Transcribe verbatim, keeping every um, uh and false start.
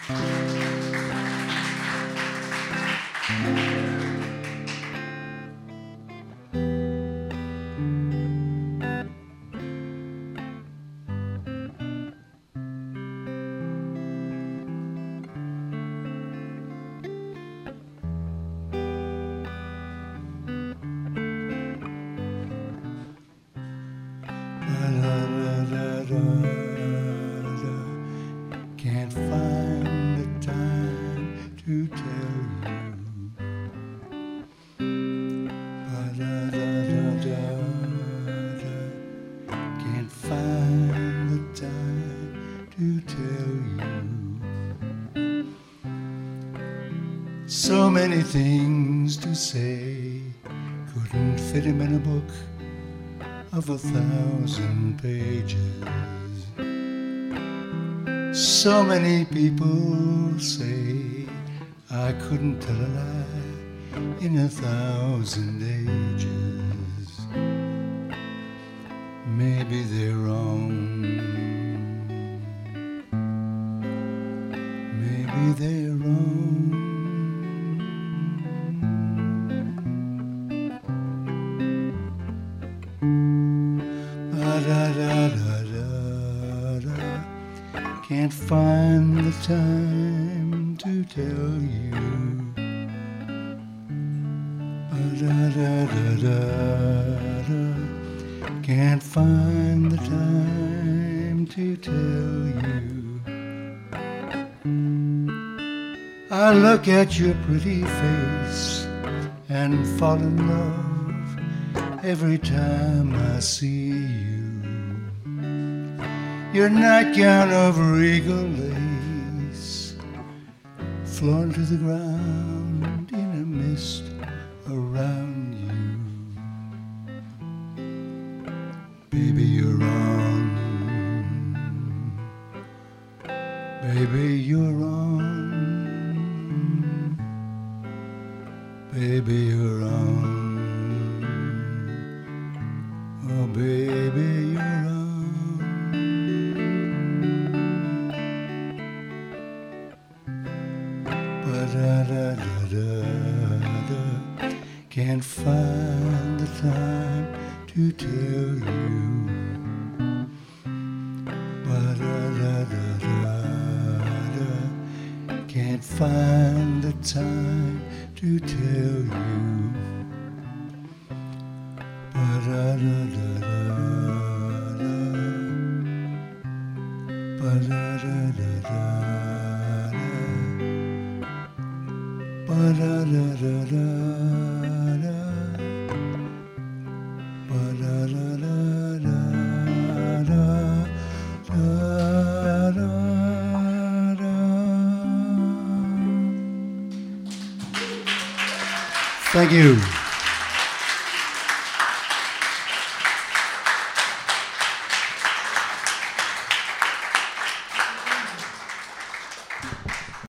Can't find the time to tell you. Ba-da-da-da-da-da. Can't find the time to tell you. So many things to say, couldn't fit him in a book of a thousand pages. So many people say I couldn't tell a lie in a thousand ages. Maybe they're wrong. Maybe they're wrong. Da-da-da-da-da-da. Can't find the time to tell you. Da-da-da-da-da. Can't find the time to tell you. I look at your pretty face and fall in love every time I see you. Your nightgown of regal lace, flown to the ground in a mist around you. Baby, you're wrong. Baby, you're wrong. Baby, you're wrong. Oh, baby, you're wrong. Da-da-da-da-da. Can't find the time to tell you. Ba-da-da-da-da-da. Can't find the time to tell you. Ba-da-da-da-da-da. Ba-da-da-da-da. Ba-da-da-da-da-da. Ba-da-da-da-da-da. Thank you.